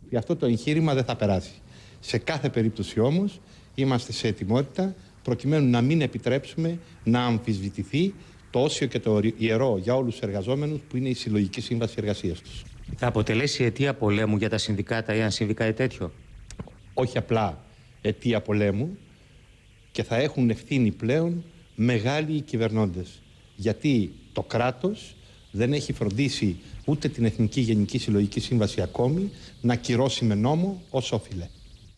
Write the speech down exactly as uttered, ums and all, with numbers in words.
Γι' αυτό το εγχείρημα δεν θα περάσει. Σε κάθε περίπτωση όμως είμαστε σε ετοιμότητα προκειμένου να μην επιτρέψουμε να αμφισβητηθεί το όσιο και το ιερό για όλους τους εργαζόμενους που είναι η συλλογική σύμβαση εργασίας τους. Θα αποτελέσει αιτία πολέμου για τα συνδικάτα ή αν συμβεί κάτι τέτοιο? Όχι απλά αιτία πολέμου, και θα έχουν ευθύνη πλέον μεγάλοι οι κυβερνώντες. Γιατί το κράτος δεν έχει φροντίσει ούτε την Εθνική Γενική Συλλογική Σύμβαση ακόμη να κυρώσει με νόμο ως όφιλε.